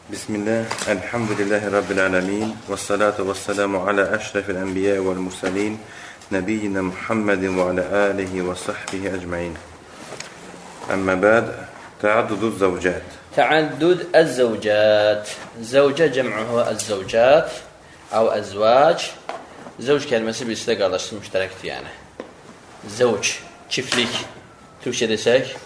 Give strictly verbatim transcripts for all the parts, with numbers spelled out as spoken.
Bismillah, elhamdülillahi rabbil alemin, və salatu və salamu alə əşrəfil ənbiyə vəl mursalin, nəbiyyina Muhammedin və alə alihi və sahbihi əcməin. Əmmə bəd, təadduduz zəvcət. Təaddud əz-zəvcət. Zəvcə cəm'uhu əz-zəvcət, əv əzvac. Zəvc kəlməsi birisi də qardaşsız müştərəkdir yəni. Zəvc, çiftlik. Türkçə desək,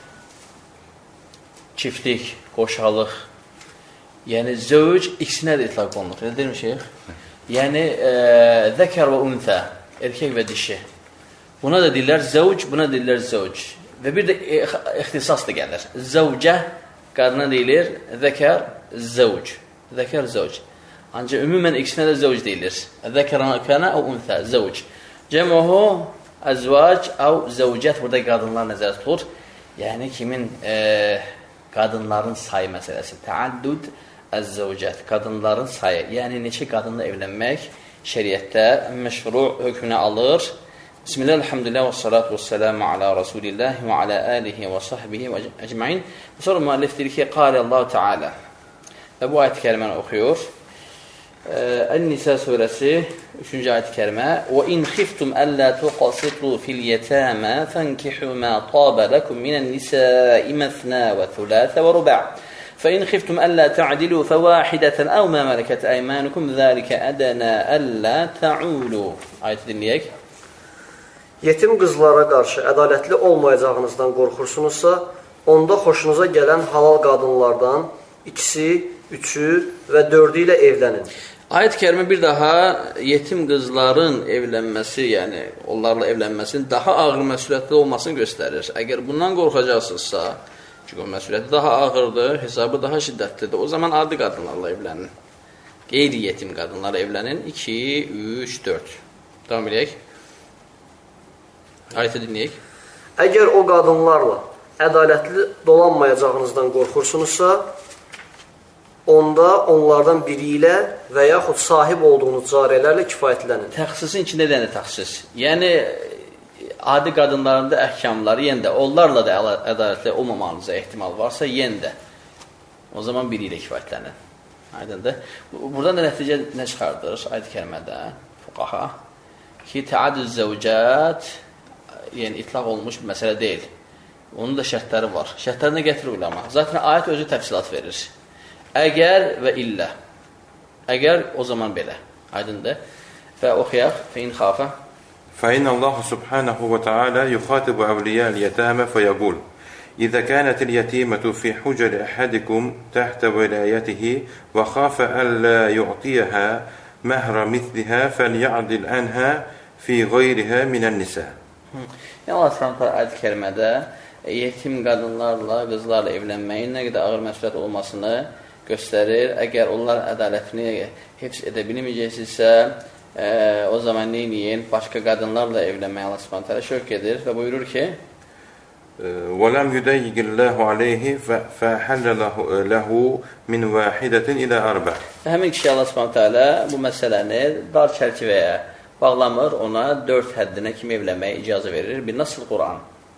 çiftlik, qoşalıq. Yəni, zövc ikisinə də itlaq olunur. Elə deyilmi, şeyx? Yəni, e, zəkər və üntə, erkək və dişi. Buna da deyirlər zəvc, buna deyirlər zəvc. Və bir də ixtisas da gəlir. Zəvcə, qadına deyilir, zəkər, zəvc. Zəkər, zəvc. Ancaq ümumən ikisinə də zəvc deyilir. Zəkərən kənə, o üntə, zəvc. Cəmuhu, əzvac, əv, zəvcət, burada qadınlar nəzər tutulur. Yəni, kimin e, qadınların sayı məsələsi. Təaddud əz-zəvcət, qadınların sayı. Yəni, neçə qadınla evlənmək şəriətdə məşru hökmünə alır. Bismillah, elhamdülillah, və salatu və selamu alə Rasulillah və alə alihi və sahbihi və əcməin. Sonra müəllif deyir ki, qalə Allah-u Teala. Və bu ayət-i kəriməni oxuyur. Ən-Nisa surəsi, üçüncü ayət-i kərimə. وَإِنْ خِفْتُمْ أَلَّا تُقَسِطُوا فِي الْيَتَامَى فَانكِحُوا مَا طَابَ لَكُم مِّنَ النِّسَاءِ مَثْنَى وَثُلَاثَ وَرُبَاعَ فَإِنْ خِفْتُمْ أَلَّا تَعْدِلُوا فَوَاحِدَةً أَوْ مَا مَلَكَتْ أَيْمَانُكُمْ ذَلِكَ أَدْنَى أَلَّا تَعُولُوا. Ayəti dinləyək. Yetim qızlara qarşı ədalətli olmayacağınızdan qorxursunuzsa, onda xoşunuza gələn halal qadınlardan ikisi, üçü və dördü ilə evlənin. Ayət-i kərimə bir daha yetim qızların evlənməsi, yəni onlarla evlənməsinin daha ağır məsuliyyətli olmasını göstərir. Əgər bundan qorxacaqsınızsa, çünki o məsuliyyəti daha ağırdır, hesabı daha şiddətlidir, o zaman adi qadınlarla evlənin. Qeyri-yetim qadınlarla evlənin. iki, üç, dörd. Davam edək. Ayəti dinləyək. Əgər o qadınlarla ədalətli dolanmayacağınızdan qorxursunuzsa, onda onlardan biri ilə və yaxud sahib olduğunuz cariyələrlə kifayətlənin. Təxsisin içində də nə təxsis? Yəni, adi qadınlarında əhkamları yenə də, onlarla da ədalətli olmamanıza ehtimal varsa, yenə də o zaman biri ilə kifayətlənin. Aydındır. Buradan da nəticə nə çıxardır? Ayət-i kərimədə, fuqaha, ki, təaddüz zəvcət, yəni itlaq olmuş bir məsələ deyil. Onun da şərtləri var. Şərtlərinə gətirir ulama. Zaten ayət özü təfsilat verir. Əgər və illə. Əgər o zaman belə. Aydındır. Və oxuyaq. Fəin xafə. فإن الله سبحانه وتعالى يخاطب أولياء اليتامى فيقول إذا كانت اليتيمة في حجر أحدكم تحت ولايته وخاف ألا يعطيها مهر مثلها فليعدل عنها في غيرها من النساء. Yəni Allah Subhanahu ayət-i kərimədə yetim qadınlarla, qızlarla evlənməyin nə qədər ağır məsuliyyət olmasını göstərir. Əgər onlar ədalətini hifz edə bilməyəcəksinizsə, e, o zaman neyləyin? Başqa qadınlarla evlənməyə Allah Subhanahu təala şövq edir və buyurur ki: وَلَمْ يُدَيِّقِ اللَّهُ عَلَيْهِ فَحَلَّ لَهُ مِنْ وَاحِدَةٍ إِلَى أَرْبَعٍ. Həmin kişi Allah Subhanahu təala bu məsələni dar çərçivəyə bağlamır, ona dörd həddinə kimi evlənməyə icazə verir. Bir nasıl Quran?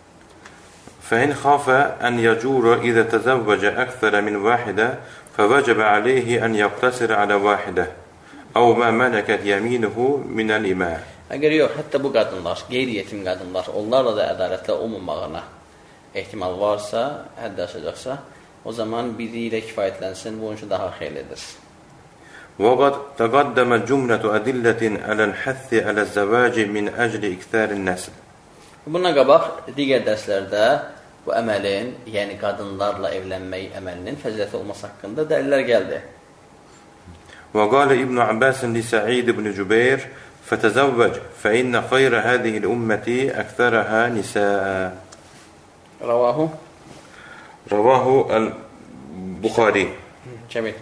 فإن خاف أن يجور إذا تزوج أكثر من واحدة فوجب عليه أن يقتصر على واحدة أو ما ملكت يمينه من الإماء. Əgər yox, hətta bu qadınlar, qeyri-yetim qadınlar, onlarla da ədalətlə olmamağına ehtimal varsa, hədd aşacaqsa, o zaman biri ilə kifayətlənsin, bu üçün daha xeyirlidir. وقد تقدم جملة أدلة على الحث على الزواج من أجل إكثار النسل. Bundan qabaq digər dərslərdə bu əməlin, yəni qadınlarla evlənmək əməlinin fəziləti olması haqqında dəlillər gəldi. وقال ابن عباس لسعيد بن جبير فتزوج فإن خير هذه الأمة أكثرها نساء. رواه رواه البخاري. Cəmil.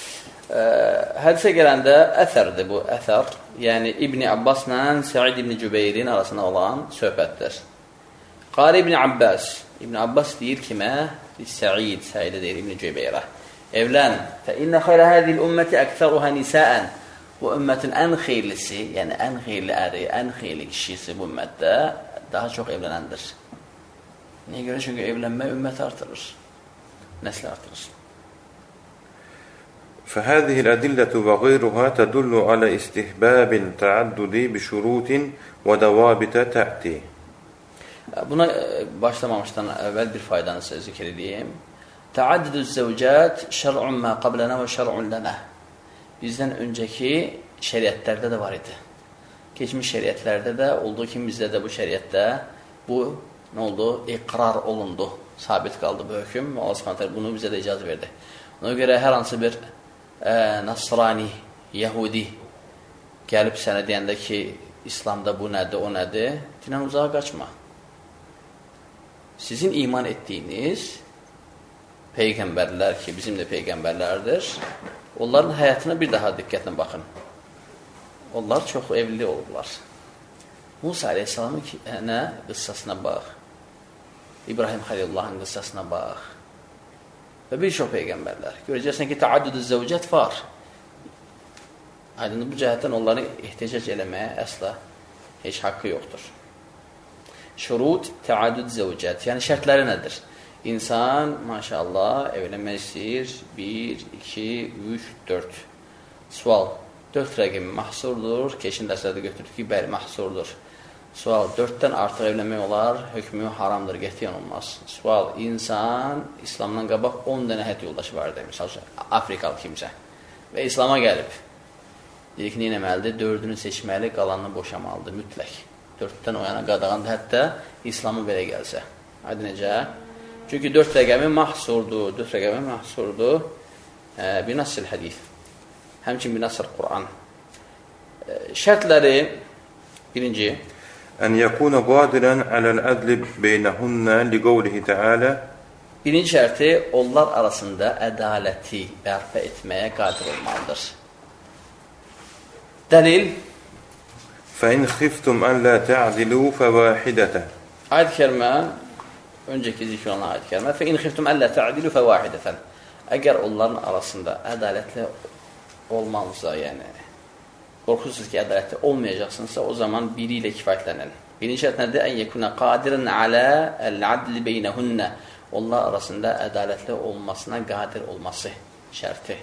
Hədisə gələndə əsərdir bu, əsər. Yəni, İbn-i Abbasla Səid ibn Cübeyrin arasında olan söhbətdir. Qali İbn-i Abbas. İbn-i Abbas deyir kimə? Səid, Səidə deyir İbn-i Cübeyrə. Evlən. فَإِنَّ خَيْرَ هَذِهِ الْأُمَّةِ أَكْثَرُهَا نِسَاءً. Bu ümmətin ən xeyirlisi, yəni ən xeyirli əri, ən xeyirli kişisi bu ümmətdə daha çox evlənəndir. Niyə görə? Çünki evlənmək ümməti artırır. Nəsli artırır. فهذه الأدلة وغيرها تدل على استحباب التعدد بشروط وضوابط تأتي. Buna başlamamışdan əvvəl bir faydanı sizə zikr edeyim. Təaddüdüz zəvcət şər'un mə qablənə və şər'un lənə. Bizdən öncəki şəriətlərdə də var idi. Keçmiş şəriətlərdə də olduğu kimi bizdə də bu şəriətdə bu nə oldu? İqrar olundu, sabit qaldı bu hökm. Allah Subhanahu bunu bizə də icazə verdi. Ona görə hər hansı bir ə, Nasrani, Yahudi gəlib sənə deyəndə ki, İslamda bu nədir, o nədir, dindən uzağa qaçma. Sizin iman etdiyiniz peyğəmbərlər ki, bizim də peyğəmbərlərdir, onların həyatına bir daha diqqətlə baxın. Onlar çox evli olurlar. Musa Aleyhisselamın qıssasına bax, İbrahim Xəlilullahın qıssasına bax və bir çox peyğəmbərlər. Görəcəksən ki, təaddüdü zəvcət var. Aydın bu cəhətdən onları ehtiyac eləməyə əsla heç haqqı yoxdur. Şurut, təaddüd zəvcət. Yəni şərtləri nədir? İnsan, maşallah, evlənmək istəyir. bir, iki, üç, dörd. Sual, dörd rəqimi mahsurdur. Keçin dərslərdə götürdük ki, bəli, mahsurdur. Sual, dörddən artıq evlənmək olar, hökmü haramdır, qətiyyən olmaz. Sual, insan İslamdan qabaq on dənə həyat yoldaşı var demiş, Afrikalı kimsə. Və İslama gəlib. Deyir ki, neynəməlidir? Dördünü seçməli, qalanını boşamalıdır, mütləq. Dörddən o yana qadağandır, hətta İslamı belə gəlsə. Hadi necə? Çünki dörd rəqəmi mahsurdur, dörd rəqəmi mahsurdur. E, bir nasıl hədif. Həmçin bir nasıl Qur'an. E, şərtləri, birinci, أن يكون قادرا على العدل بينهن لقوله تعالى. Birinci şərti, onlar arasında ədaləti bərpa etməyə qadir olmalıdır. Dəlil, فإن خفتم ألا تعدلوا فواحدة. Ayət kəlmə, öncəki zikr olunan ayət kəlmə, فإن خفتم ألا تعدلوا فواحدة. Əgər onların arasında ədalətli olmanızsa, yəni qorxursunuz ki, ədalətli olmayacaqsınızsa, o zaman biri ilə kifayətlənin. Birinci şərt nədir? Ən yekuna qadirən alə əl-adli beynəhünnə. Onlar arasında ədalətli olmasına qadir olması şərti.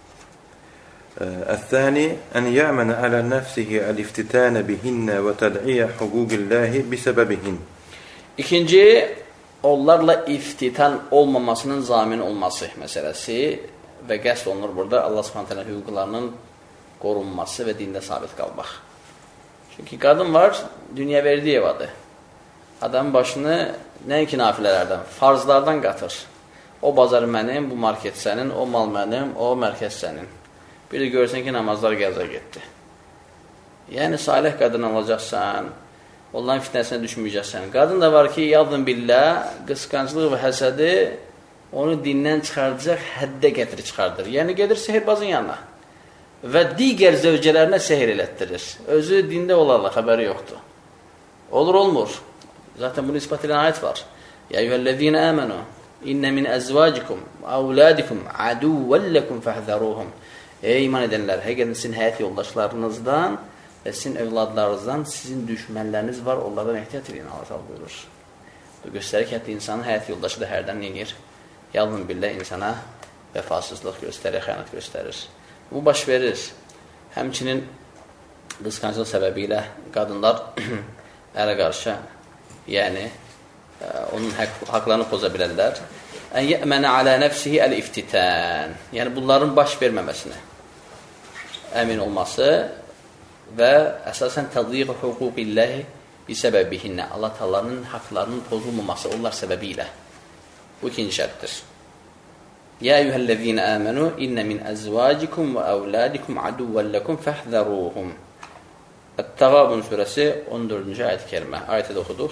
الثاني أن يأمن على نفسه الافتتان بهن وتدعية حقوق الله بسببهن. İkinci, onlarla iftitan olmamasının zamin olması məsələsi və qəsd olunur burada Allah Subhanahu taala hüquqlarının qorunması və dində sabit qalmaq. Çünki qadın var, dünya verdiyi evadır. Adamın başını nəinki nafilələrdən, farzlardan qatır. O bazar mənim, bu market sənin, o mal mənim, o mərkəz sənin. Bir də görsən ki, namazlar qəza getdi. Yəni, salih qadın alacaqsan, onların fitnəsinə düşməyəcəksən. Qadın da var ki, yadın billah, qısqanclıq və həsədi onu dindən çıxardacaq, həddə gətirib çıxardır. Yəni, gedir sehirbazın yanına. Və digər zövcələrinə sehir elətdirir. Özü dində olarlar, xəbəri yoxdur. Olur, olmur. Zaten bunu ispat edən ayət var. Ya eyyuhəl-ləzīnə əmənu, innə min əzvacikum, əvlədikum, əduvəlləkum fəhzəruhum. Ey iman edənlər, həqiqətən sizin həyat yoldaşlarınızdan və sizin övladlarınızdan sizin düşmənləriniz var, onlardan ehtiyat edin, Allah buyurur. Bu göstərir ki, hətta insanın həyat yoldaşı da hərdən neyir? Yalnız billə insana vəfasızlıq göstərir, xəyanət göstərir. Bu baş verir. Həmçinin qısqanclıq səbəbi ilə qadınlar ərə qarşı, yəni onun haqlarını poza bilərlər. Ən yəmənə alə nəfsihi əl-iftitən. Yəni bunların baş verməməsini əmin olması və əsasən təzyiq hüquqilləhi bi səbəbihinə. Allah Taala'nın haqlarının pozulmaması onlar səbəbi ilə. Bu ikinci şərtdir. Ya eyyuhəl-ləzīnə əmənu, innə min əzvacikum və əvlədikum aduvvəlləkum fəhzəruhum. Ət-Təğabun surəsi on dördüncü ayət-i kərimə. Ayətə də oxuduq.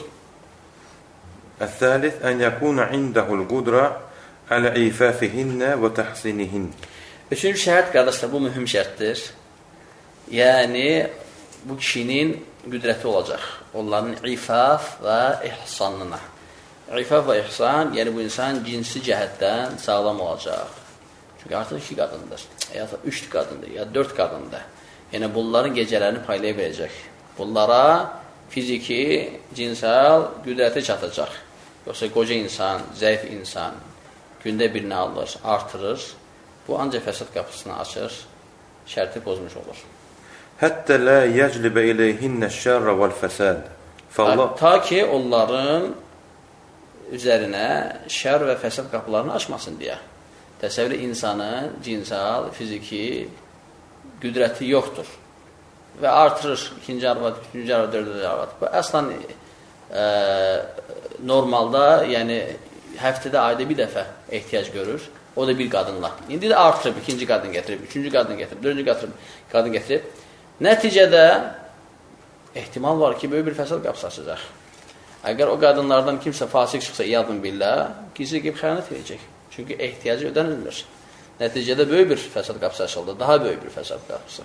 الثالث أن يكون عنده القدرة على إيفافهن وتحسينهن. Üçüncü şərt, qardaşlar, bu mühüm şərtdir. Yəni, bu kişinin qüdrəti olacaq. Onların ifaf və ihsanına. İfaf və ihsan, yəni bu insan cinsi cəhətdən sağlam olacaq. Çünki artıq iki qadındır, ya da üç qadındır, ya dörd qadındır. Yəni bunların gecələrini paylaya biləcək. Bunlara fiziki, cinsal qüdrəti çatacaq. Yoxsa qoca insan, zəif insan gündə birini alır, artırır bu ancaq fəsad qapısını açır, şərti pozmuş olur. Həttə la yəclibə iləyhinnə şərrə vəl-fəsəd. Ta, ta ki, onların üzərinə şər və fəsad qapılarını açmasın deyə. Təsəvvür insanın cinsal, fiziki qüdrəti yoxdur və artırır ikinci arvad, üçüncü arvad, dördüncü arvad. Bu əslan e, normalda, yəni həftədə ayda bir dəfə ehtiyac görür. O da bir qadınla. İndi də artırıb, ikinci qadın gətirib, üçüncü qadın gətirib, dördüncü qadın gətirib. Nəticədə ehtimal var ki, böyük bir fəsad qapısı açacaq. Əgər o qadınlardan kimsə fasik çıxsa, iyadın billah, gizli qeyb xəyanət edəcək. Çünki ehtiyacı ödənilmir. Nəticədə böyük bir fəsad qapısı açıldı, daha böyük bir fəsad qapısı.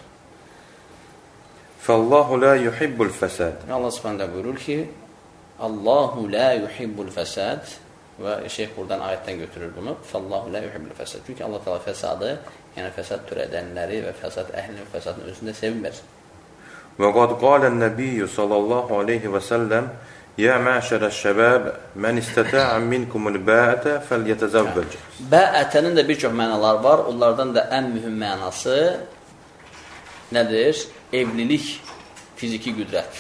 Fallahu la yuhibbul fəsad. Allah Subhanahu buyurur ki, Allahu la yuhibbul fəsad və şeyh buradan ayətdən götürür bunu. Fallahu la yuhibbul fəsad. Çünki Allah Teala fəsadı, yəni fəsad törədənləri və fəsad əhlini və fəsadın özündə sevmir. Və qad qalən nəbiyyü sallallahu aleyhi və səlləm Ya məşərəş şəbəb, mən istətəə minkumul bəətə fəlyətəzəvvəc. Bəətənin də bir çox mənalar var. Onlardan da ən mühüm mənası nədir? Evlilik, fiziki qüdrət.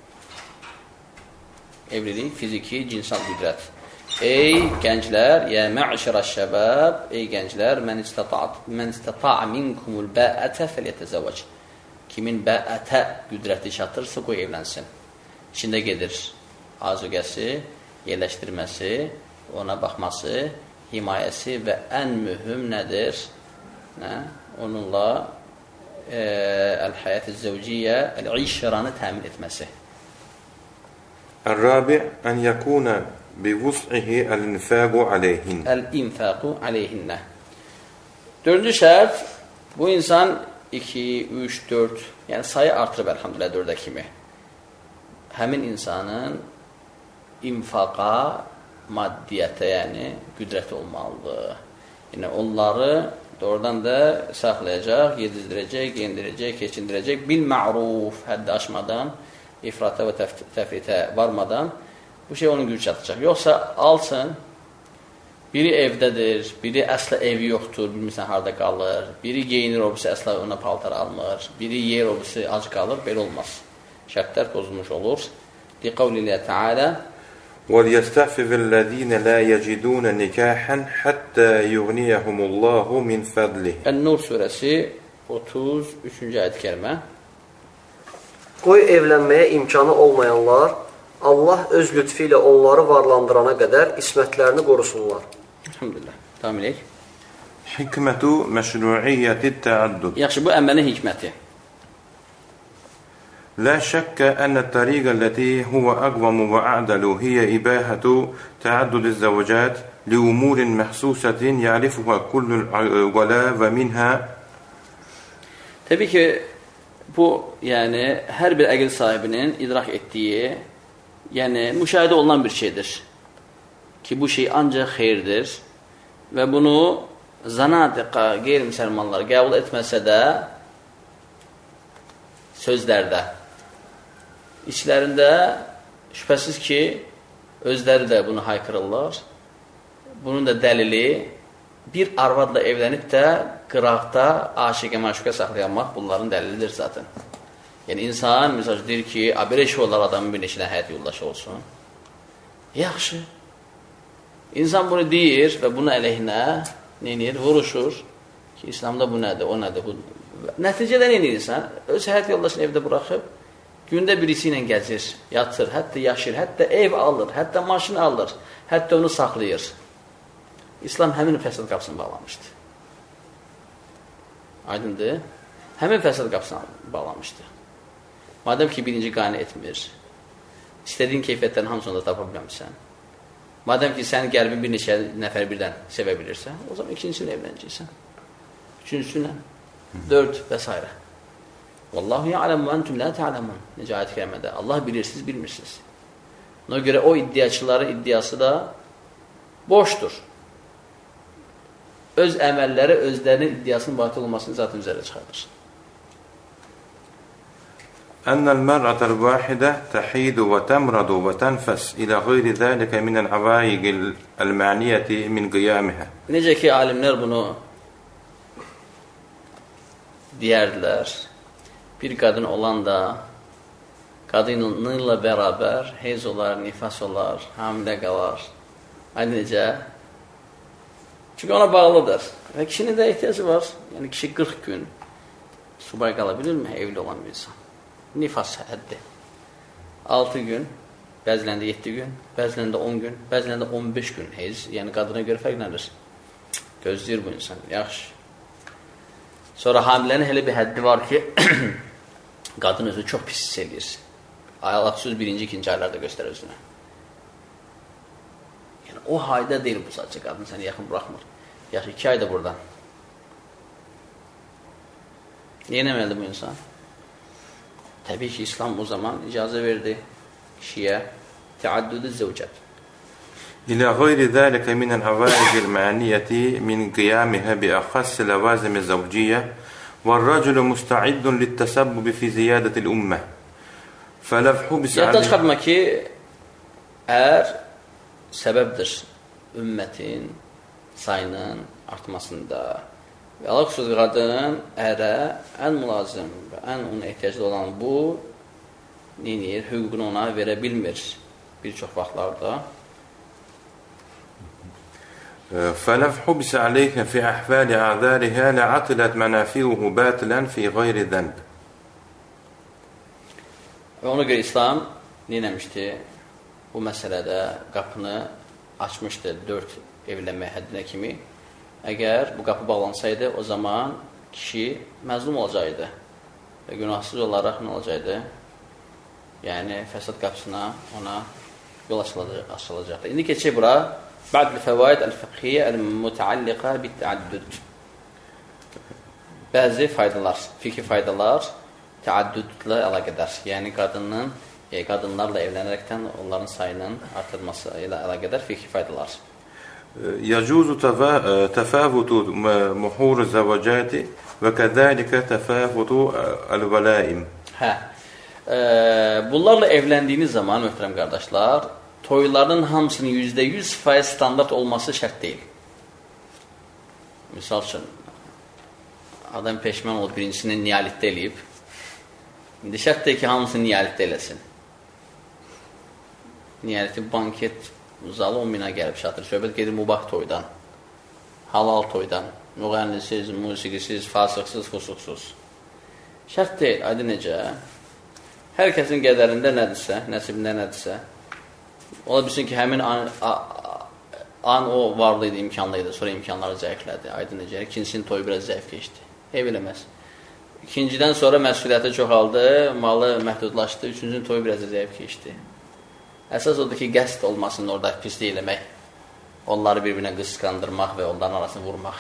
Evlilik, fiziki, cinsal qüdrət. Ey gənclər, ya məşərəş şəbəb, ey gənclər, mən istətəə minkumul bəətə fəlyətəzəvvəc. Kimin bəətə qüdrəti çatırsa, qoy evlənsin. İçində gedir. Azuqəsi, yerləşdirməsi, ona baxması, himayəsi və ən mühüm nədir? Nə? Onunla e, əl-həyat-ı zəvciyyə, əl-işranı təmin etməsi. Əl-rabi' ən yəkuna bivus'ihi əl-infəqu aleyhin. Əl-infəqu aleyhinnə. Dördüncü şərt, bu insan iki, üç, dörd, yəni sayı artırıb əlhamdülillah dördə kimi. Həmin insanın infaqa, maddiyyətə, yəni qüdrəti olmalıdır. Yəni onları doğrudan da saxlayacaq, yedizdirəcək, geyindirəcək, keçindirəcək, bil-ma'ruf, həddi aşmadan, ifrata və təfritə varmadan bu şey onun gücü çatacaq. Yoxsa alsın, biri evdədir, biri əsla evi yoxdur, bilmirsən harada qalır, biri geyinir, obisi əsla ona paltar almır, biri yer, obisi ac qalır, belə olmaz. Şərtlər pozulmuş olur. Liqavlillah Teala وَلْيَسْتَعْفِفِ الَّذ۪ينَ لَا يَجِدُونَ نِكَاحًا حَتَّى يُغْنِيَهُمُ اللّٰهُ مِنْ فَضْلِهِ. Ən-Nur surəsi otuz üçüncü ayət-i kərimə. Qoy evlənməyə imkanı olmayanlar, Allah öz lütfi ilə onları varlandırana qədər ismətlərini qorusunlar. Elhamdülillah. Davam edək. Hikmətu məşru'iyyəti təəddüd. Yaxşı, bu əməlin hikməti. لا شك أن الطريقة التي هو أقوم وأعدل هي إباحة تعدد الزوجات لأمور محسوسة يعرفها كل العقلاء ومنها. Təbii ki, bu, yəni, hər bir əqil sahibinin idrak etdiyi, yəni, müşahidə olunan bir şeydir. Ki, bu şey ancaq xeyirdir və bunu zanadiqa, qeyri-müsəlmanlar qəbul etməsə də, sözlərdə, İçlərində şübhəsiz ki, özləri də bunu haykırırlar. Bunun da dəlili bir arvadla evlənib də qıraqda aşiqə məşuqə saxlayanmaq bunların dəlilidir zaten. Yəni insan mesaj deyir ki, belə şey olar adamın bir neçə həyat yoldaşı olsun. Yaxşı. İnsan bunu deyir və bunun əleyhinə neyir? Vuruşur ki, İslamda bu nədir, o nədir? Bu... Nəticədə neyir insan? Öz həyat yoldaşını evdə buraxıb, gündə birisi ilə gəzir, yatır, hətta yaşır, hətta ev alır, hətta maşın alır, hətta onu saxlayır. İslam həmin fəsad qapısını bağlamışdı. Aydındır? Həmin fəsad qapısını bağlamışdı. Madəm ki, birinci qane etmir, istədiyin keyfiyyətlərin hamısını da tapa bilməmişsən, madəm ki, sənin qəlbin bir neçə nəfər birdən sevə bilirsən, o zaman ikincisini evlənəcəksən, üçüncüsünə, dörd və s. Vallahu ya'lemu və entum la ta'lemun. Necə ayət-i kərimədə. Allah bilir, siz bilmirsiniz. Ona görə o iddiaçıların iddiası da boşdur. Öz əməlləri özlərinin iddiasının batil olmasını zaten üzərə çıxardır. Ennel mer'atel vahide tehidu ve temradu ve tenfes ila gayri zalika min el-avaigil el-maniyeti min qiyamiha. Necə ki, alimlər bunu deyərdilər, bir qadın olan da qadınla bərabər heyz olar, nifas olar, hamilə qalar. Aynı necə? Çünki ona bağlıdır. Və kişinin də ehtiyacı var. Yəni, kişi qırx gün subay qala bilirmi? Evli olan bir insan. Nifas həddi. altı gün, bəzilərində yeddi gün, bəzilərində on gün, bəzilərində on beş gün heyz. Yəni, qadına görə fərqlənir. Gözləyir bu insan. Yaxşı. Sonra hamilənin elə bir həddi var ki, qadın özü çox pis hiss edir. Ayaqsız birinci, ikinci aylarda göstər özünü. Yəni, o hayda deyil bu sadəcə qadın səni yaxın buraxmır. Yaxşı, iki ayda buradan. Niyə nəməlidir bu insan? Təbii ki, İslam o zaman icazə verdi kişiyə təaddüdü zəvcət. إلى غير ذلك من العوائد المعنية من قيامها بأخص لوازم الزوجية والرجل مستعد للتسبب في زيادة الأمة فلو حبس Yadda çıxartma ki, ər səbəbdir ümmətin sayının artmasında. Və Allah xüsusi qadın ərə ən mülazim və ən onun ehtiyaclı olan bu neyir, hüququnu ona verə bilmir bir çox vaxtlarda. فلو حبس عليك في أحوال أعذارها لعطلت منافعه باطلا في غير ذنب. Və ona görə İslam neyləmişdi? Bu məsələdə qapını açmışdı dörd evlənmə həddinə kimi. Əgər bu qapı bağlansaydı, o zaman kişi məzlum olacaqdı və günahsız olaraq nə olacaqdı? Yəni, fəsad qapısına ona yol açılacaqdı. İndi keçək bura. بعض الفوائد الفقهية المتعلقة بالتعدد. Bəzi faydalar, fikri faydalar təaddüdlə əlaqədar. Yəni, qadının, e, qadınlarla evlənərəkdən onların sayının artırması ilə əlaqədar fikri faydalar. يجوز تفاوت مهور الزواجات وكذلك تفاوت الولائم. Hə. E, bunlarla evləndiyiniz zaman, möhtərəm qardaşlar, toyların hamısının yüzdə yüz faiz standart olması şərt deyil. Misal üçün, adam peşman olub birincisini niyalitdə eləyib. İndi şərt deyil ki, hamısını niyalitdə eləsin. Niyaliti banket zalı on minə gəlib çatır. Söhbət gedir mübah toydan, halal toydan, müğənnisiz, musiqisiz, fasıqsız, fusuqsuz. Şərt deyil, aydın necə? Hər kəsin qədərində nədirsə, nəsibində nədirsə, ola bilsin ki, həmin an, a, an o varlıydı, imkanlıydı, sonra imkanları zəiflədi. Aydın necə? İkincisinin toyu biraz zəif keçdi. Ev eləməz. İkincidən sonra məsuliyyəti çoxaldı, malı məhdudlaşdı, üçüncünün toyu biraz zəif keçdi. Əsas odur ki, qəsd olmasın orada pislik eləmək, onları bir-birinə qısqandırmaq və onların arasını vurmaq.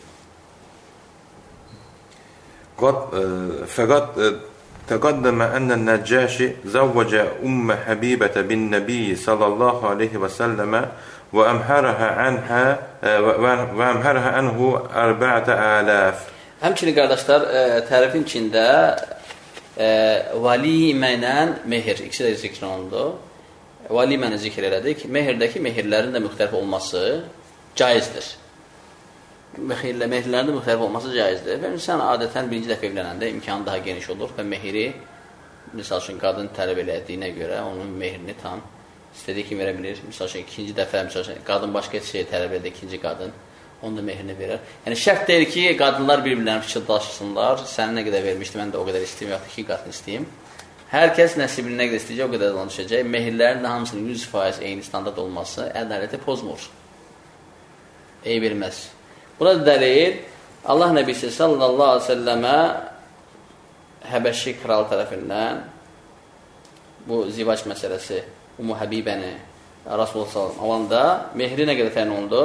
Fəqat تقدم أن النجاشي زوج أم حبيبة بالنبي صلى الله عليه وسلم وأمهرها عنها وأمهرها عنه أربعة آلاف. Həmçinin qardaşlar, e, tərifin içində e, valimə ilə mehir, ikisi də zikr olundu. Valiməni zikr elədik. Mehirdəki mehirlərin də müxtəlif olması caizdir. Mehirlə, mehirlərin də müxtəlif olması caizdir. Və insan adətən birinci dəfə evlənəndə imkanı daha geniş olur və mehiri, misal üçün, qadın tələb elədiyinə görə onun mehirini tam istədiyi kimi verə bilir. Misal üçün, ikinci dəfə, misal üçün, qadın başqa şey tələb edir, ikinci qadın onun da mehirini verir. Yəni, şərt deyil ki, qadınlar bir-birlərini fikirdaşsınlar, səni nə qədər vermişdi, mən də o qədər istəyim, yaxud iki qadın istəyim. Hər kəs nəsibini nə qədər istəyəcək, o qədər ona düşəcək. Mehirlərin də hamısının yüz faiz eyni standart olması ədaləti pozmur. Eyb bilməz. Burada dəlil, Allah Nəbisi sallallahu aleyhi ve səlləmə Həbəşi kral tərəfindən bu zivac məsələsi, Ummu Həbibəni Rasulullah sallallahu aleyhi ve sellem alanda mehri nə qədər təyin olundu?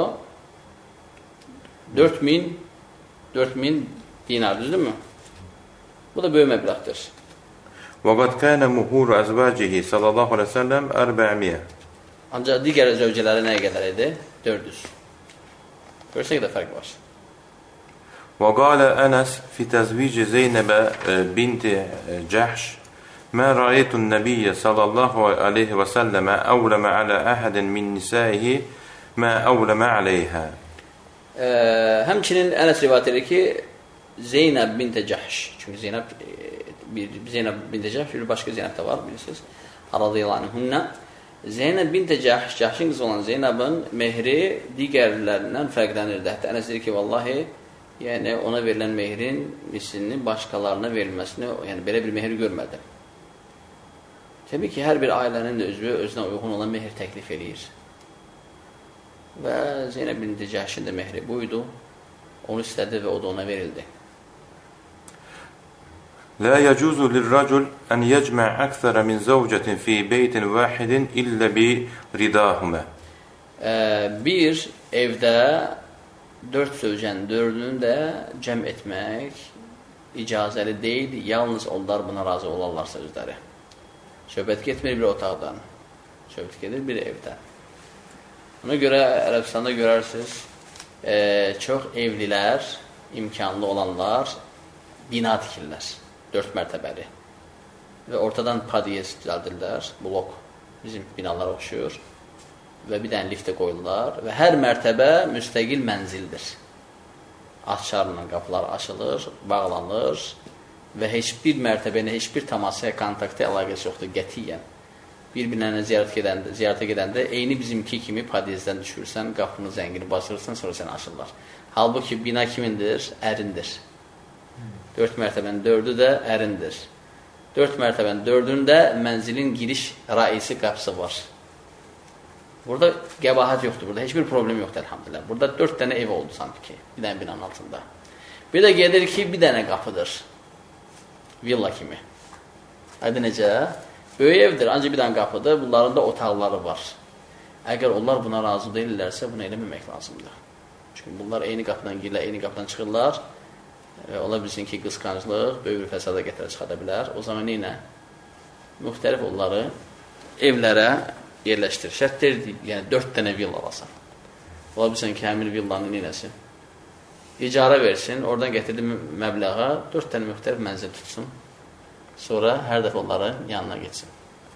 dörd min dinar, düzdür mü? Bu da böyük məbləğdir. وَقَدْ كَانَ مُهُورُ أَزْوَاجِهِ sallallahu aleyhi ve sellem أَرْبَعْمِيَةً. Ancaq digər zövcələrə nəyə qədər idi? dörd yüz. Görsək də fərq var. وقال أنس في تزويج زينب بنت جحش ما رأيت النبي صلى الله عليه وسلم أولم على أحد من نسائه ما أولم عليها. Həmçinin Ənəs rivayət edir ki, Zeynəb bintə Cəhş. Çünki Zeynəb bir Zeynəb bintə Cəhş, bir başqa Zeynəb də var, bilirsiniz. Radiyallahu anhunna. Zeynəb bintə Cəhş, Cəhşin qızı olan Zeynəbin mehri digərlərindən fərqlənirdi. Hətta Ənəs deyir ki, vallahi, yəni ona verilən mehrin mislini başqalarına verilməsini, yəni belə bir mehir görmədim. Təbii ki, hər bir ailənin özü özünə uyğun olan mehir təklif edir. Və Zeynəb bintə Cəhşin də mehri buydu. Onu istədi və o da ona verildi. La yajuzu lirracul an yecma' akthara min zawjatin fi beytin wahidin illa bi ridahuma. Bir evdə dörd zövcənin dördünü də cəm etmək icazəli deyil, yalnız onlar buna razı olarlarsa özləri. Söhbət getmir bir otaqdan, söhbət gedir bir evdən. Ona görə Ərəbistanda görərsiniz, e, çox evlilər, imkanlı olanlar bina tikirlər, dörd mərtəbəli. Və ortadan padiyes düzəldirlər, blok bizim binalara oxşuyur. Və bir dənə liftə qoyurlar və hər mərtəbə müstəqil mənzildir. Açarla qapılar açılır, bağlanır və heç bir mərtəbəni, heç bir təmasaya, kontakta əlaqəsi yoxdur qətiyyən. Bir-birinə ziyarət gedəndə, ziyarətə gedəndə eyni bizimki kimi padiyezdən düşürsən, qapının zəngini basırsan, sonra səni açırlar. Halbuki bina kimindir? Ərindir. Dörd mərtəbənin dördü də ərindir. Dörd mərtəbənin dördündə mənzilin giriş raisi qapısı var. Burada qəbahət yoxdur, burada heç bir problem yoxdur, əlhamdülillah. Burada dörd dənə ev oldu sanki, bir dənə binanın altında. Bir də gedir ki, bir dənə qapıdır, villa kimi. Adı necə? Böyük evdir, ancaq bir dənə qapıdır, bunların da otaqları var. Əgər onlar buna razı deyirlərsə, bunu eləməmək lazımdır. Çünki bunlar eyni qapıdan girlər, eyni qapıdan çıxırlar. E, ola bilsin ki, qısqanclıq böyük bir fəsada gətirə çıxada bilər. O zaman nə? Müxtəlif onları evlərə yerləşdir. Şərt deyil, yəni dörd dənə villa alasan. Ola bilsin ki, həmin villanın neynəsin? İcara versin, oradan gətirdi məbləğa, dörd dənə müxtəlif mənzil tutsun. Sonra hər dəfə onların yanına geçsin.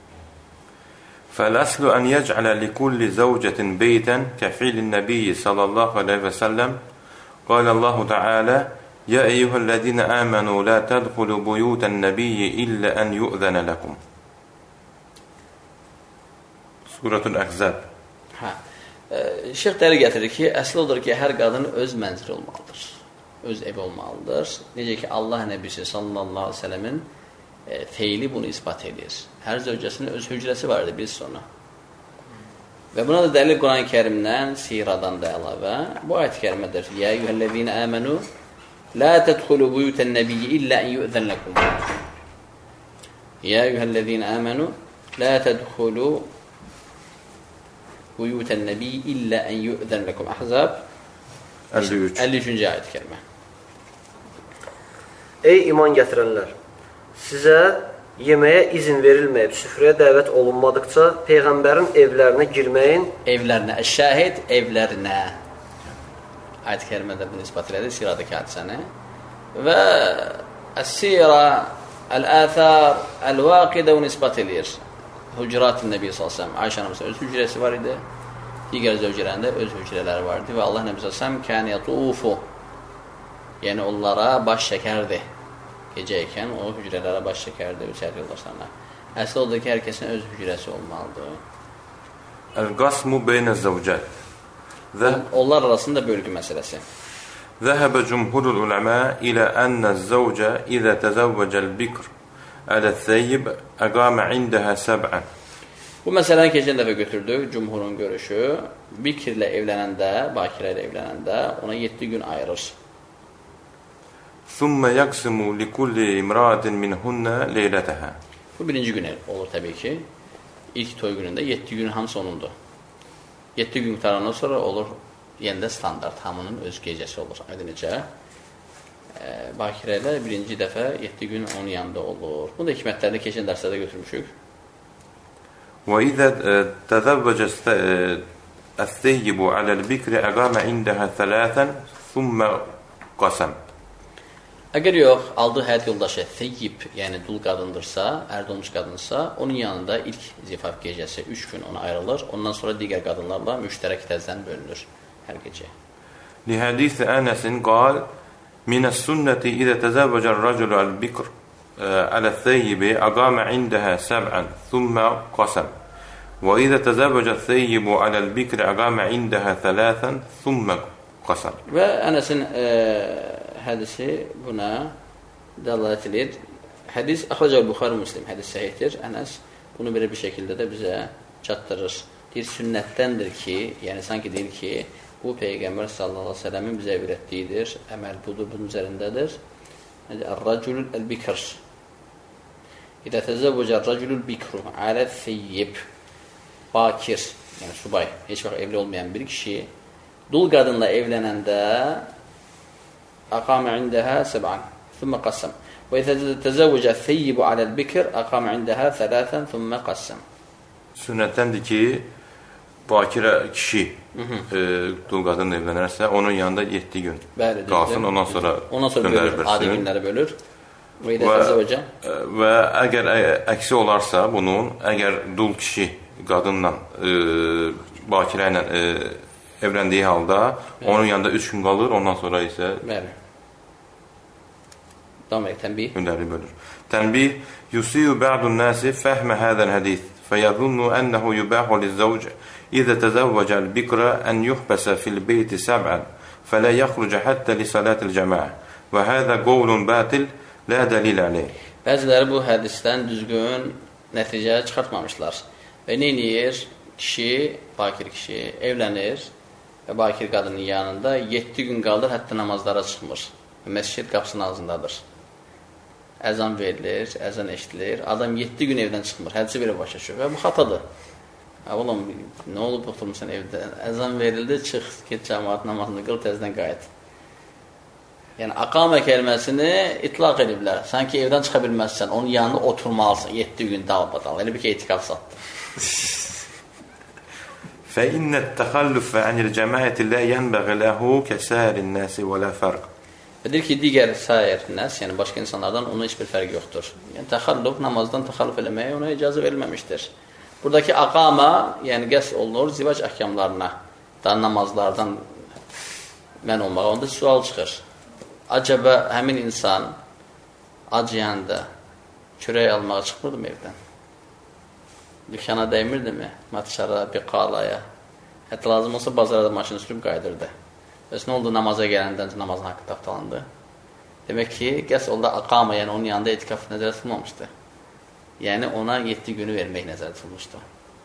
فَالْأَصْلُ أَنْ يَجْعَلَ لِكُلِّ زَوْجَةٍ بَيْتًا كَفِعْلِ النَّبِيِّ صَلَى اللَّهُ عَلَيْهِ وَسَلَّمَ قَالَ اللَّهُ تَعَالَى يَا أَيُّهَا الَّذِينَ آمَنُوا لَا تَدْخُلُوا بُيُوتَ النَّبِيِّ إِلَّا أَنْ يُؤْذَنَ لَكُمْ. Suratul Əhzab. Hə. E, Şeyx dəli gətirir ki, əsl odur ki, hər qadın öz mənzili olmalıdır. Öz evi olmalıdır. Necə ki, Allah Nəbisi sallallahu aleyhi ve sellemin e, feili bunu ispat edir. Hər zövcəsinin öz hücrəsi vardı, biz sonra. Və buna da dəlil Quran-ı Kərimdən, Siradan da əlavə. Bu ayət-i kərimədir. Ya eyyuhəl-ləzīnə əmənu la tədxulu buyutən nəbiyyi illə ən yu'zən ləkum. Ya eyyuhəl-ləzīnə əmənu la tədxulu buyutən nəbiyyi illə ən yu'zən ləkum. Əhzab əlli üçüncü ayət-i kərimə. Ey iman gətirənlər! Sizə yeməyə izin verilməyib, süfrəyə dəvət olunmadıqca Peyğəmbərin evlərinə girməyin. Evlərinə, şəhid evlərinə. Ayət-i kərimədə bunu ispat elədi, siradakı hadisəni. Və əs-sira, əl-əthar, əl-vaqidə onu ispat edir. Hücrat-ı Nəbi sallallahu əleyhi və səlləm. Ayşə anamızın öz hücrəsi var idi. Digər zövcələrində öz hücrələri var idi. Və Allah Nəbi sallallahu əleyhi və səlləm kən yatufu. Yəni onlara baş çəkərdi. Gecə ikən o hücrələrə baş çəkərdi üsət yoldaşlarına. Əsl odur ki, hər kəsin öz hücrəsi olmalıdır. El-qasmu beynəz-zəvcət. Onlar arasında bölgü məsələsi. Zəhəbə cumhurul uləmə ilə ənəz-zəvcə ilə təzəvvəcəl-bikr ələ-thəyyib əqamə indəhə səbən. Bu məsələni keçən dəfə götürdük, cumhurun görüşü. Bikirlə evlənəndə, bakirə ilə evlənəndə ona yeddi gün ayırır. ثُمَّ يَقْسِمُ لِكُلِّ اِمْرَاتٍ مِنْهُنَّ لَيْلَتَهَا. Bu birinci günü olur təbii ki. İlk toy günündə yeddi gün hamısı onundur. yeddi gün qutarandan sonra olur yenə standart, hamının öz gecəsi olur. Aydın necə? E, Bakirə ilə birinci dəfə yeddi gün onun yanında olur. Bunu da hikmətlərini keçən dərslərdə götürmüşük. وَإِذَا تَزَوَّجَ الثَّيِّبُ عَلَى الْبِكْرِ أَقَامَ عِنْدَهَا ثَلَاثًا ثُمَّ قَسَمَ. Əgər yox, aldığı həyat yoldaşı thəyyib, yəni dul qadındırsa, ərd olmuş qadınsa, onun yanında ilk zifaf gecəsi üç gün ona ayrılır. Ondan sonra digər qadınlarla müştərək təzdən bölünür hər gecə. لِحَدِيثِ أَنَسٍ قَالَ من السنة إذا تزوج الرجل البكر على الثيب أقام عندها سبعا ثم قسم وإذا تزوج الثيب على البكر أقام عندها ثلاثا ثم قسم. Və Ənəsin e, hədisi buna dəlalət edir. Hədis Əxrəcəl Buxari Müslim hədis səhihdir. Ənəs bunu belə bir şəkildə də bizə çatdırır. Deyir, sünnətdəndir ki, yəni sanki deyir ki, bu Peyğəmbər sallallahu əleyhi və səlləmin bizə öyrətdiyidir. Əməl budur, bunun üzərindədir. Ər-rəculul əl-bikr. İdə təzəvvəcər rəculul bikru alə-thiyyib. Bakir, yəni subay, heç vaxt evli olmayan bir kişi dul qadınla evlənəndə aqamə indəhə səb'an, thumma qassam. Və izə təzəvvəcə thiyyibu aləl bikr, aqamə indəhə thələtən, thumma qassam. Sünnətdəndir ki, bakirə kişi e, dul qadınla evlənərsə, onun yanında yeddi gün Bəli, qalsın, ondan sonra, ondan sonra bölür, adi günləri bölür. Və, və, və əgər ə, əksi olarsa bunun, əgər dul kişi qadınla, e, bakirə ilə e, evləndiyi halda, bəli, onun yanında üç gün qalır, ondan sonra isə bəli. Davam edək, tənbih. Günləri bölür. Tənbih, yusiyu bə'dun nəsi fəhmə hədəl hədith, fəyəzunnu ənəhu yubəhu lizzəvc, İzə təzəvvəcəl bikrə ən yuhbəsə fil beyti səb'ən, fələ yəxrucə həttə li salətil cəməə, və hədə qovlun bətil, lə dəlil əleyh. Bəziləri bu hədisdən düzgün nəticə çıxartmamışlar. Və nə eləyir? Kişi, bakir kişi evlənir və bakir qadının yanında yeddi gün qaldır, hətta namazlara çıxmır. Məscid qapısının ağzındadır. Əzan verilir, əzan eşidilir. Adam yeddi gün evdən çıxmır. Hədisi belə başa düşür. Və bu xatadır. Oğlum, nə olub oturmuşsan evdə? Əzan verildi, çıx, get cəmaat namazını qıl, təzdən qayıt. Yəni, aqamə kəlməsini itlaq ediblər. Sanki evdən çıxa bilməzsən, onun yanında oturmalısın, yeddi gün dal-badal. Elə bir ki, etikaf satdı. فَإِنَّ التَّخَلُّفَ عَنِ الْجَمَاعَةِ لَا يَنْبَغِ لَهُ كَسَائِرِ النَّاسِ وَلَا فَرْقٍ. Və deyir ki, digər sair nəs, yəni başqa insanlardan onun heç bir fərq yoxdur. Yəni, təxalluf, namazdan təxalluf eləməyə ona icazə verilməmişdir. Buradakı aqama, yəni qəsd olunur zivac əhkamlarına, da namazlardan mən olmağa. Onda sual çıxır. Acaba həmin insan acıyanda çörək almağa çıxmırdı mı evdən? Dükana dəymirdi mi? Matçara, biqalaya. Hətta lazım olsa bazarada maşını sürüb qayıdırdı. Bəs nə oldu namaza gələndən namazın haqqı tapdalandı? Demək ki, qəsd oldu aqama, yəni onun yanında etikaf nəzərə tutulmamışdı. Yəni ona yeddi günü vermək nəzərə tutulmuşdu.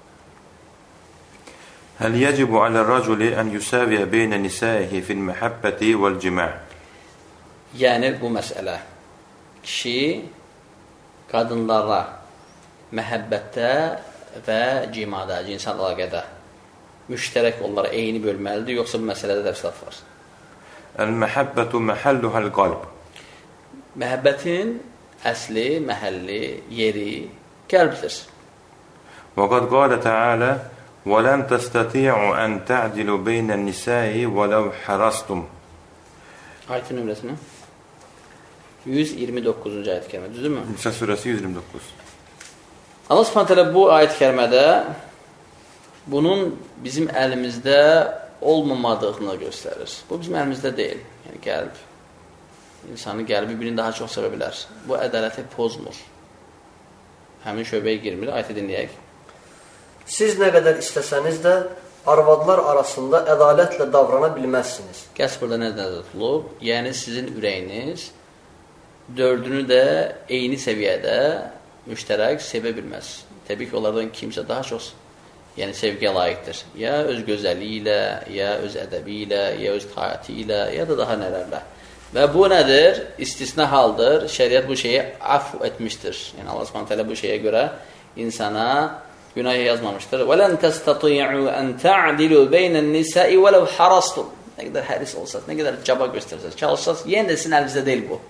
Həl yəcibu aləl-rəculi ən yüsəviyə beynə nisəihi fil-məhəbbəti vəl-cimə'. Yəni bu məsələ kişi qadınlara məhəbbətdə və cimada, cinsel əlaqədə müştərək onlara eyni bölməlidir, yoxsa bu məsələdə təfsilat var? Əl-məhəbbətu məhəlluhəl-qalb. Məhəbbətin əsli, məhəlli, yeri qəlbdir. Və qad qalə Teala وَلَنْ تَسْتَطِيعُوا أَنْ تَعْدِلُوا بَيْنَ النِّسَاءِ وَلَوْ حَرَصْتُمْ. Ayetin nömrəsini yüz iyirmi doqquzuncu ayət-i kərimə, düzdürmü? Nisa surəsi yüz iyirmi doqquz. Allah Subhanahu taala bu ayət-i kərimədə bunun bizim əlimizdə olmamadığını göstərir. Bu bizim əlimizdə deyil. Yəni qəlb. İnsanın qəlbi birini daha çox sevə bilər. Bu ədaləti pozmur. Həmin şöbəyə girmir. Ayəti dinləyək. Siz nə qədər istəsəniz də arvadlar arasında ədalətlə davrana bilməzsiniz. Qəs burada nə nəzərdə tutulub? Yəni sizin ürəyiniz dördünü də eyni səviyyədə müştərək sevə bilməz. Təbii ki, onlardan kimsə daha çox yəni sevgiyə layiqdir. Ya öz gözəlliyi ilə, ya öz ədəbi ilə, ya öz taati ilə, ya da daha nələrlə. Və bu nədir? İstisna haldır. Şəriət bu şeyi aff etmişdir. Yəni Allah Subhanahu taala bu şeyə görə insana günah yazmamışdır. وَلَنْ تَسْتَطِيعُوا أَنْ تَعْدِلُوا بَيْنَ النِّسَاءِ وَلَوْ حَرَصْتُمْ. Nə qədər həris olsaq, nə qədər caba göstərsəz, çalışsaq, yenə də sizin əlinizdə deyil bu.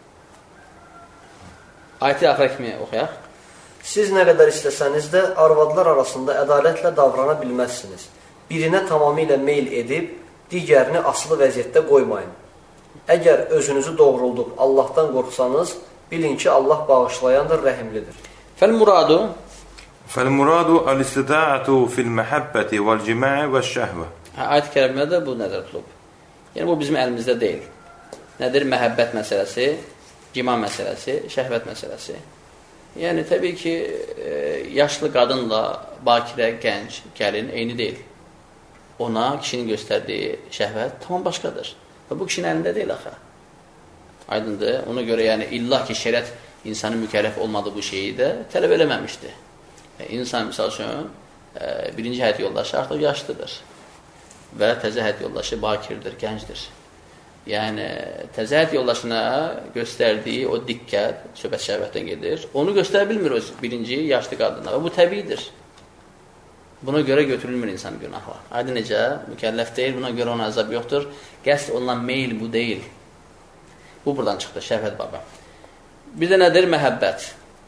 Ayəti axıra kimi oxuyaq. Siz nə qədər istəsəniz də arvadlar arasında ədalətlə davrana bilməzsiniz. Birinə tamamilə meyl edib, digərini asılı vəziyyətdə qoymayın. Əgər özünüzü doğruldub Allahdan qorxsanız, bilin ki, Allah bağışlayandır, rəhimlidir. Fəl-muradu Fəl-muradu al-istida'atu fil-məhəbbəti vəl-cima'i vəl-şəhvə. Ayət-i kərimədə bu nəzər tutulub. Yəni, bu bizim əlimizdə deyil. Nədir? Məhəbbət məsələsi, cima məsələsi, şəhvət məsələsi. Yəni, təbii ki, yaşlı qadınla bakirə, gənc, gəlin eyni deyil. Ona kişinin göstərdiyi şəhvət tamam başqadır. Və bu kişinin əlində deyil axı. Aydındır. Ona görə yəni illah ki, şərət insanın mükəlləf olmadığı bu şeyi də tələb eləməmişdir. İnsan, misal üçün, birinci həyat yoldaşı artıq yaşlıdır və təzə həyat yoldaşı bakirdir, gəncdir. Yəni, təzə həyat yoldaşına göstərdiyi o diqqət, söhbət şəhvətdən gedir, onu göstərə bilmir o birinci yaşlı qadına və bu təbiidir. Buna görə götürülmür insan günahlar. Aydın necə, mükəlləf deyil, buna görə ona əzab yoxdur. Qəsd olunan meyl bu deyil. Bu buradan çıxdı, şəhvət baba. Bir də nədir? Məhəbbət.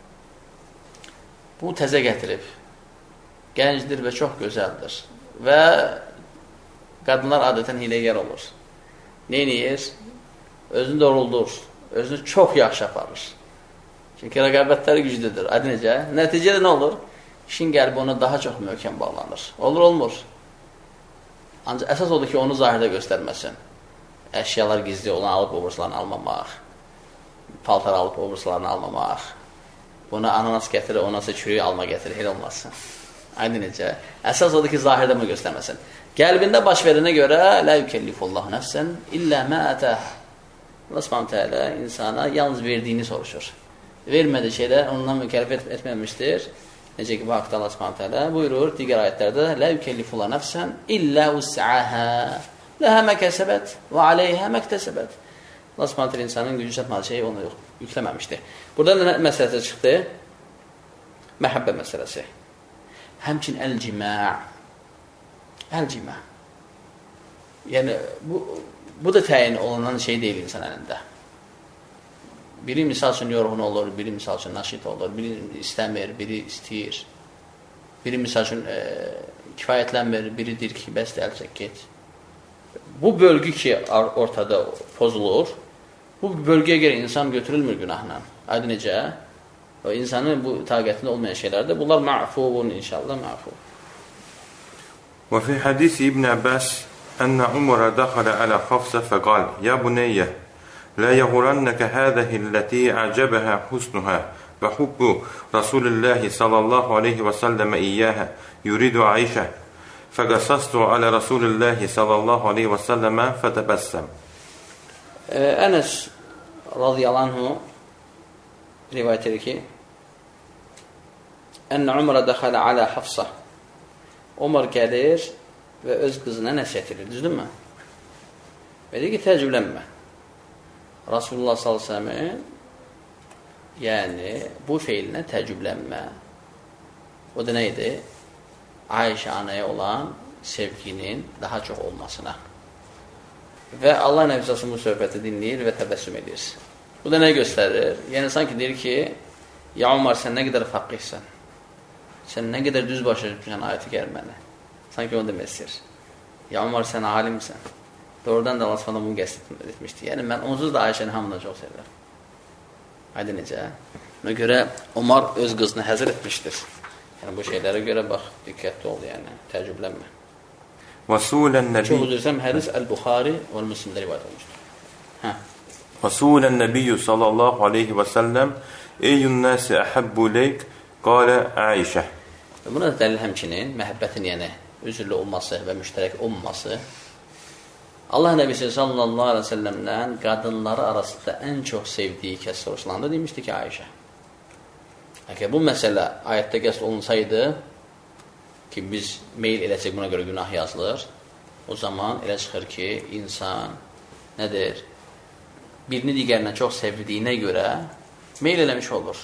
Bu təzə gətirib. Gəncdir və çox gözəldir. Və qadınlar adətən hiləgər olur. Neyniyir? Özünü doğruldur. Özünü çox yaxşı aparır. Çünki rəqabətləri güclüdür. Adı necə? Nəticədə nə olur? İşin qəlbi ona daha çox möhkəm bağlanır. Olur, olmur. Ancaq əsas odur ki, onu zahirdə göstərməsin. Əşyalar gizli olan alıb obursalarını almamaq. Paltar alıb obursalarını almamaq. Buna ananas gətirir, onasa çürüyü alma gətirir. Elə olmasın. Aynı necə? Əsas odur ki, zahirdə bunu göstərməsin. Qəlbində baş verənə görə lə yükellifullahu nəfsən illə mə ətəh. Allah subhanahu teala insana yalnız verdiyini soruşur. Vermədiyi şeylər ondan mükəlləf etməmişdir. Necə ki, bu haqda Allah subhanahu teala buyurur digər ayətlərdə lə yükellifullahu nəfsən illə us'ahə ləhə məkəsəbət və aleyhə məktəsəbət. Allah subhanahu teala insanın gücü çatmadığı şeyi onu yükləməmişdir. Burada nə məsələsi çıxdı? Məhəbbə məsələsi. Həmçin əl-cimə' Əl-cimə. Yəni, bu, bu da təyin olunan şey deyil insan əlində. Biri misal üçün yorğun olur, biri misal üçün naşit olur, biri istəmir, biri istəyir. Biri misal üçün e, kifayətlənmir, biri deyir ki, bəs də əl çək, get. Bu bölgü ki, ortada pozulur, bu bölgəyə görə insan götürülmür günahla. Adı necə? O insanın bu taqətində olmayan şeylərdir. Bunlar ma'fuvun, inşallah ma'fuvun. وفي حديث ابن عباس أن عمر دخل على حفصة فقال يا بني لا يغرنك هذه التي أعجبها حسنها وحب رسول الله صلى الله عليه وسلم إياها يريد عائشة فقصصت على رسول الله صلى الله عليه وسلم فتبسم. Enes radıyallahu anhu rivayet edir ki enne Umar dakhala ala Hafsa. Umar gəlir və öz qızına nəsihət edir, düzdürmü? Və deyir ki, təəccüblənmə. Rasulullah sallallahu əleyhi və səlləm yəni bu feilinə təəccüblənmə. O da nə idi? Ayşə anaya olan sevginin daha çox olmasına. Və Allah nəfsəsi bu söhbəti dinləyir və təbəssüm edir. Bu da nə göstərir? Yəni sanki deyir ki, ya Umar, sən nə qədər fəqihsən? Sən nə qədər düz başa düşmüşsən ayəti gəlməni. Sanki onu demək istəyir. Ya Umar, sən alimsən. Doğrudan da Allah s.ə. bunu qəsd etmişdi. Yəni, mən onsuz da Ayşəni hamıdan çox sevirəm. Haydi necə? Ona görə Umar öz qızını həzir etmişdir. Yəni, bu şeylərə görə, bax, diqqətli ol, yəni, təəccüblənmə. Çox üzürsəm, hədis Əl-Buxari və Müslimdə rivayət olmuşdur. Hə. Rasulən Nəbiyyü sallallahu aleyhi və səlləm Eyyün nəsi əhəbbu leyk qalə Ayşə. Buna da dəlil həmçinin məhəbbətin yəni üzürlü olması və müştərək olmaması Allah Nəbisi sallallahu aleyhi və səlləmdən qadınları arasında ən çox sevdiyi kəs soruşulanda demişdi ki, Ayşə. Əgər bu məsələ ayətdə qəsd olunsaydı ki, biz meyl eləsək buna görə günah yazılır, o zaman elə çıxır ki, insan nədir? Birini digərindən çox sevdiyinə görə meyl eləmiş olur.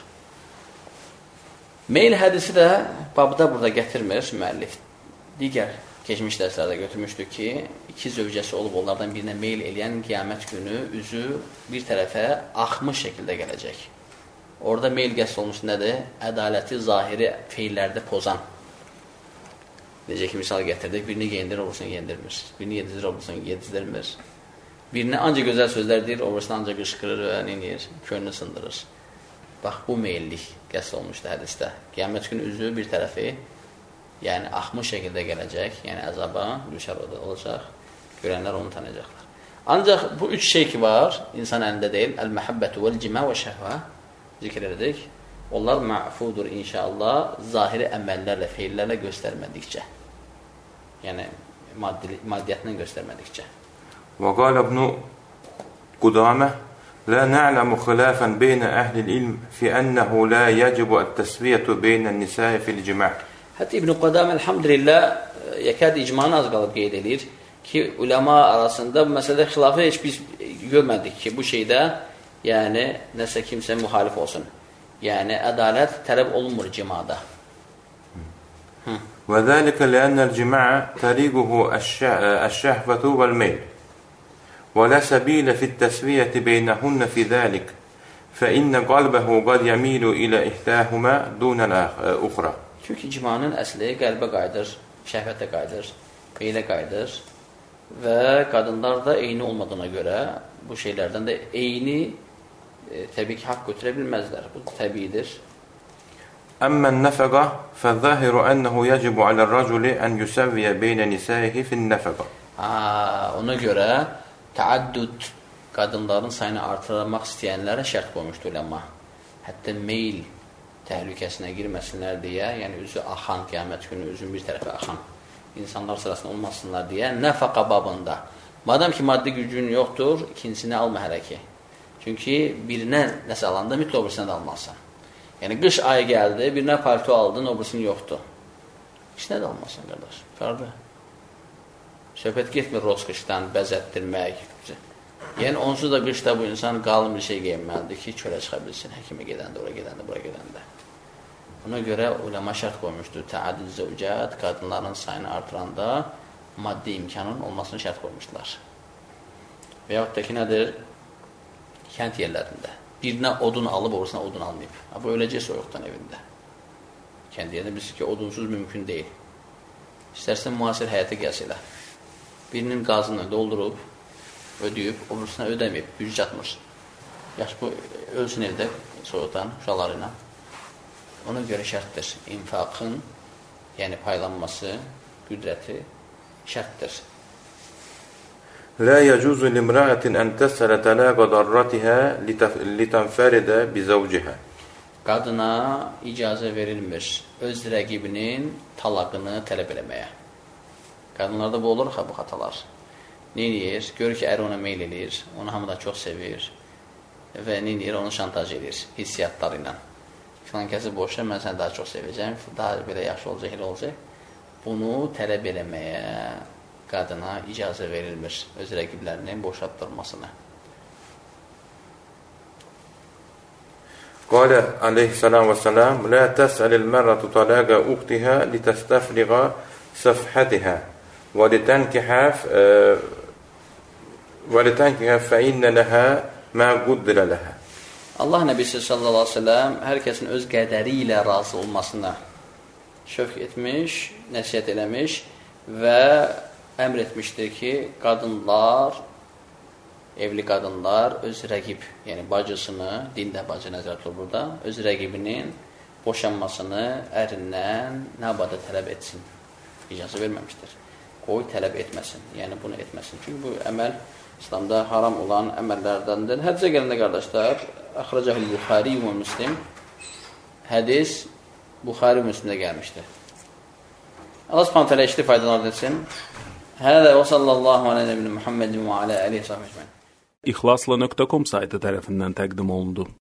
Meyl hədisi də babda burada gətirmir müəllif. Digər keçmiş dərslərdə götürmüşdür ki, iki zövcəsi olub onlardan birinə meyl eləyən qiyamət günü üzü bir tərəfə axmış şəkildə gələcək. Orada meyl qəsd olmuş nədir? Ədaləti zahiri feillərdə pozan. Necə ki, misal gətirdik, birini geyindirir, olursun geyindirmir. Birini yedizdir, olursun yedizdirmir. Birini ancaq gözəl sözlər deyir, olursun ancaq qışqırır və neyir, könlünü sındırır. Bax, bu meyillik qəsd olmuşdur hədisdə. Qiyamət günü üzü bir tərəfi, yəni axmış şəkildə gələcək, yəni əzaba düşər olacaq, görənlər onu tanıyacaqlar. Ancaq bu üç şey ki var, insan əlində deyil, əl-məhəbbətu vəl-cimə və şəhvə zikr edirik. Onlar məfudur inşallah zahiri əməllərlə, feillərlə göstərmədikcə. Yəni, maddi, maddiyyətlə göstərmədikcə. Və qal ibn Qudamə لا نعلم خلافا بين أهل العلم في أنه لا يجب التسوية بين النساء في الجماع. Hətta İbn Qudam elhamdülillah yəkad icmanı az qalıb qeyd edir ki, ulema arasında bu məsələdə xilafı heç biz görmədik ki, bu şeydə yəni nəsə kimsə müxalif olsun. Yəni ədalət tələb olunmur cimada. وذلك لأن الجماع طريقه الشهوة والميل. ولا سبيل في التسوية بينهن في ذلك فإن قلبه قد يميل إلى إحداهما دون الأخرى. Çünki icmanın əsli qəlbə qayıdır, şəhvətə qayıdır, meylə qayıdır və qadınlar da eyni olmadığına görə bu şeylərdən də eyni e, təbii ki, haqq götürə bilməzlər. Bu təbiidir. أما النفقة فالظاهر أنه يجب على الرجل أن يسوي بين نسائه في النفقة. Aa, ona görə təaddüd qadınların sayını artırmaq istəyənlərə şərt qoymuşdu ulema. Hətta meyl təhlükəsinə girməsinlər deyə, yəni üzü axan, qiyamət günü üzün bir tərəfə axan insanlar sırasında olmasınlar deyə nəfəqa babında. Madam ki, maddi gücün yoxdur, ikincisini alma hələ ki. Çünki birinə nəsə alanda mütləq öbürsünə də almazsan. Yəni, qış ayı gəldi, birinə palto aldın, öbürsünü yoxdur. İşinə də almazsan, qardaş. Qarda. Söhbət getmir roskışdan, bəzətdirmək. Yəni, onsuz da qışda bu insan qalın bir şey geyinməlidir ki, çölə çıxa bilsin, həkimə gedəndə, ora gedəndə, bura gedəndə. Buna görə ulema şərt qoymuşdur. Təaddüd zəvcət, qadınların sayını artıranda maddi imkanın olmasını şərt qoymuşdular. Və yaxud da ki, nədir? Kənd yerlərində. Birinə odun alıb, orasına odun almayıb. Bu, öləcək soyuqdan evində. Kənd yerində bilsin ki, odunsuz mümkün deyil. İstərsən müasir həyata gəlsə birinin qazını doldurub, ödəyib, obrusuna ödəməyib, gücü çatmır. Yaş bu, ölsün evdə soyuqdan, uşaqları ilə. Ona görə şərtdir. İnfaqın, yəni paylanması, qüdrəti şərtdir. لا يجوز لامرأة أن تسأل طلاق ضرتها لتنفرد بزوجها. Qadına icazə verilmir öz rəqibinin talaqını tələb eləməyə. Qadınlarda bu olur ha, bu xatalar. Ne edir? Görür ki, əri ona meyl edir, onu hamıdan çox sevir və ne edir? Onu şantaj edir hissiyatları ilə. Filan kəsi boşa, mən səni daha çox sevəcəm, daha belə yaxşı olacaq, elə olacaq. Bunu tələb eləməyə qadına icazə verilmir öz rəqiblərinin boşaltdırmasına. قال عليه السلام والسلام لا تسأل المرأة طلاق أختها لتستفرغ صفحتها ولتنكح ولتنكح فإن لها ما قدر لها. Allah Nəbisi sallallahu aleyhi ve sellem hər kəsin öz qədəri ilə razı olmasına şövq etmiş, nəsiyyət eləmiş və əmr etmişdir ki, qadınlar, evli qadınlar öz rəqib, yəni bacısını, dində bacı nəzərdə tutulur burada, öz rəqibinin boşanmasını ərindən nə abada tələb etsin. İcazə verməmişdir. Qoy tələb etməsin, yəni bunu etməsin. Çünki bu əməl İslamda haram olan əməllərdəndir. Hədicə gələndə qardaşlar, Əxrəcəhül Buxari və Müslim hədis Buxari və Müslimdə gəlmişdir. Allah subhanət hələ işli faydalar etsin. Hədə və sallallahu alə nəbini Muhammedin və alə əlihi sahib əcməin. İxlasla nöqtə com saytı tərəfindən təqdim olundu.